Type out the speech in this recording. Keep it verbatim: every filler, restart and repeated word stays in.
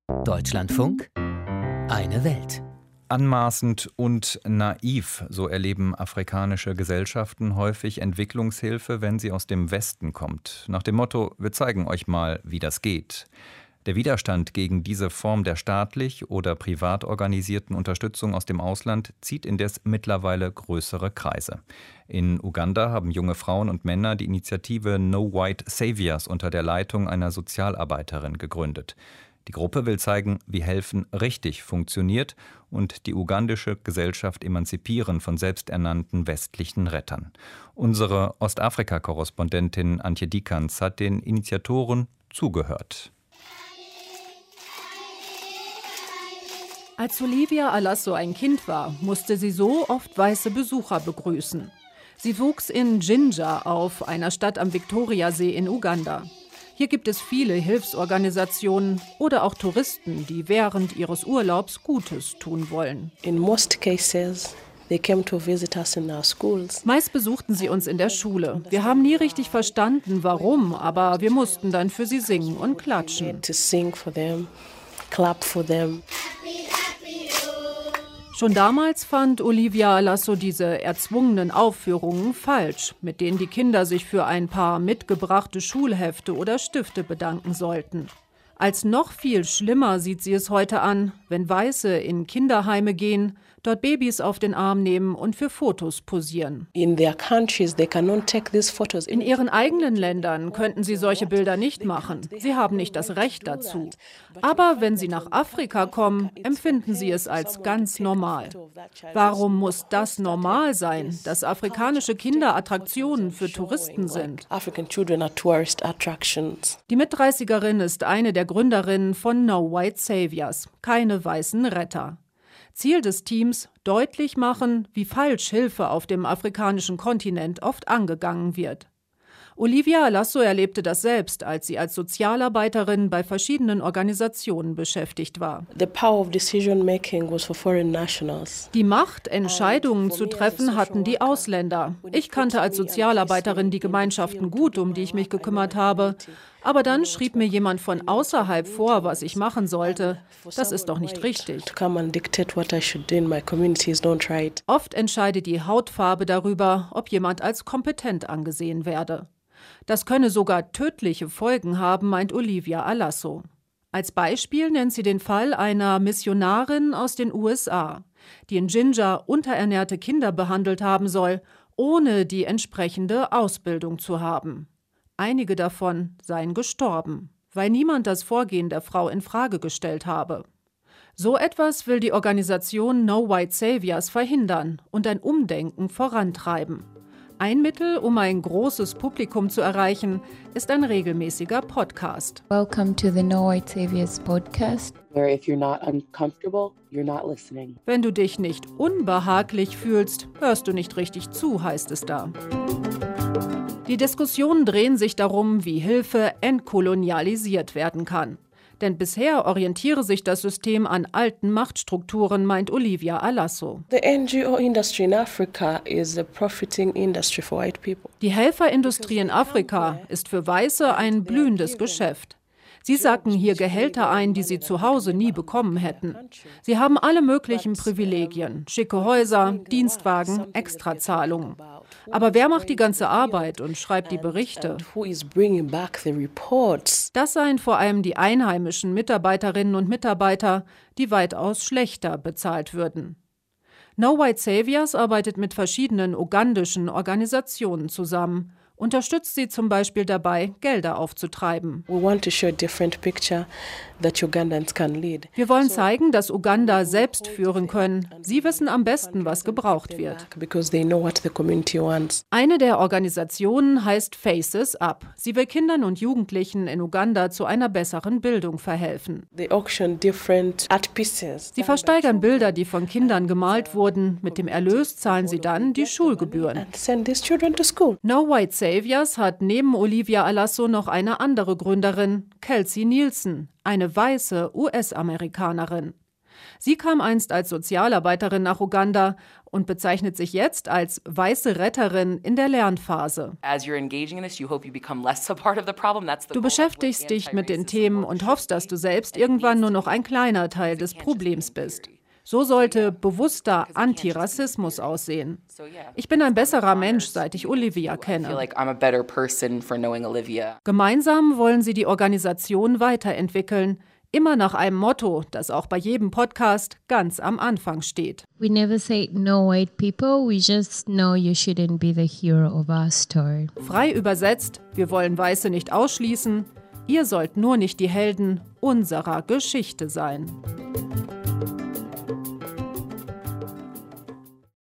Deutschlandfunk, eine Welt. Anmaßend und naiv, so erleben afrikanische Gesellschaften häufig Entwicklungshilfe, wenn sie aus dem Westen kommt. Nach dem Motto, wir zeigen euch mal, wie das geht. Der Widerstand gegen diese Form der staatlich oder privat organisierten Unterstützung aus dem Ausland zieht indes mittlerweile größere Kreise. In Uganda haben junge Frauen und Männer die Initiative No White Saviours unter der Leitung einer Sozialarbeiterin gegründet. Die Gruppe will zeigen, wie Helfen richtig funktioniert und die ugandische Gesellschaft emanzipieren von selbsternannten westlichen Rettern. Unsere Ostafrika-Korrespondentin Antje Dikans hat den Initiatoren zugehört. Als Olivia Alasso ein Kind war, musste sie so oft weiße Besucher begrüßen. Sie wuchs in Jinja auf, einer Stadt am Viktoriasee in Uganda. Hier gibt es viele Hilfsorganisationen oder auch Touristen, die während ihres Urlaubs Gutes tun wollen. In most cases, they came to visit us in our schools. Meist besuchten sie uns in der Schule. Wir haben nie richtig verstanden, warum, aber wir mussten dann für sie singen und klatschen. To sing for them, clap for them. Schon damals fand Olivia Alasso diese erzwungenen Aufführungen falsch, mit denen die Kinder sich für ein paar mitgebrachte Schulhefte oder Stifte bedanken sollten. Als noch viel schlimmer sieht sie es heute an, wenn Weiße in Kinderheime gehen, dort Babys auf den Arm nehmen und für Fotos posieren. In their countries, they cannot take these photos. In ihren eigenen Ländern könnten sie solche Bilder nicht machen. Sie haben nicht das Recht dazu. Aber wenn sie nach Afrika kommen, empfinden sie es als ganz normal. Warum muss das normal sein, dass afrikanische Kinder Attraktionen für Touristen sind? African children are tourist attractions. Die Mitdreißigerin ist eine der Gründerinnen von No White Saviours, keine weißen Retter. Ziel des Teams, deutlich machen, wie falsch Hilfe auf dem afrikanischen Kontinent oft angegangen wird. Olivia Alasso erlebte das selbst, als sie als Sozialarbeiterin bei verschiedenen Organisationen beschäftigt war. The power of decision making was for foreign nationals. Die Macht, Entscheidungen zu treffen, hatten die Ausländer. Ich kannte als Sozialarbeiterin die Gemeinschaften gut, um die ich mich gekümmert habe. Aber dann schrieb mir jemand von außerhalb vor, was ich machen sollte. Das ist doch nicht richtig. Oft entscheidet die Hautfarbe darüber, ob jemand als kompetent angesehen werde. Das könne sogar tödliche Folgen haben, meint Olivia Alasso. Als Beispiel nennt sie den Fall einer Missionarin aus den U S A, die in Jinja unterernährte Kinder behandelt haben soll, ohne die entsprechende Ausbildung zu haben. Einige davon seien gestorben, weil niemand das Vorgehen der Frau in Frage gestellt habe. So etwas will die Organisation No White Saviours verhindern und ein Umdenken vorantreiben. Ein Mittel, um ein großes Publikum zu erreichen, ist ein regelmäßiger Podcast. Welcome to the No White Saviours podcast. Where if you're not uncomfortable, you're not listening. Wenn du dich nicht unbehaglich fühlst, hörst du nicht richtig zu, heißt es da. Die Diskussionen drehen sich darum, wie Hilfe entkolonialisiert werden kann. Denn bisher orientiere sich das System an alten Machtstrukturen, meint Olivia Alasso. The N G O industry in Africa is a profiting industry for white people. Die Helferindustrie in Afrika ist für Weiße ein blühendes Geschäft. Sie sacken hier Gehälter ein, die sie zu Hause nie bekommen hätten. Sie haben alle möglichen Privilegien, schicke Häuser, Dienstwagen, Extrazahlungen. Aber wer macht die ganze Arbeit und schreibt die Berichte? Das seien vor allem die einheimischen Mitarbeiterinnen und Mitarbeiter, die weitaus schlechter bezahlt würden. No White Saviours arbeitet mit verschiedenen ugandischen Organisationen zusammen, unterstützt sie zum Beispiel dabei, Gelder aufzutreiben. We want to show a different picture that Ugandans can lead. Wir wollen zeigen, dass Uganda selbst führen können. Sie wissen am besten, was gebraucht wird. Because they know what the community wants. Eine der Organisationen heißt Faces Up. Sie will Kindern und Jugendlichen in Uganda zu einer besseren Bildung verhelfen. They auction different art pieces. Sie versteigern Bilder, die von Kindern gemalt wurden. Mit dem Erlös zahlen sie dann die Schulgebühren. And send these children to school. No White Saviours hat neben Olivia Alasso noch eine andere Gründerin, Kelsey Nielsen, eine weiße U S-Amerikanerin. Sie kam einst als Sozialarbeiterin nach Uganda und bezeichnet sich jetzt als weiße Retterin in der Lernphase. Du beschäftigst dich mit den Themen und hoffst, dass du selbst irgendwann nur noch ein kleiner Teil des Problems bist. So sollte bewusster Antirassismus aussehen. Ich bin ein besserer Mensch, seit ich Olivia kenne. Gemeinsam wollen sie die Organisation weiterentwickeln, immer nach einem Motto, das auch bei jedem Podcast ganz am Anfang steht. We never say no white people, we just know you shouldn't be the hero of our story. Frei übersetzt, wir wollen Weiße nicht ausschließen, ihr sollt nur nicht die Helden unserer Geschichte sein.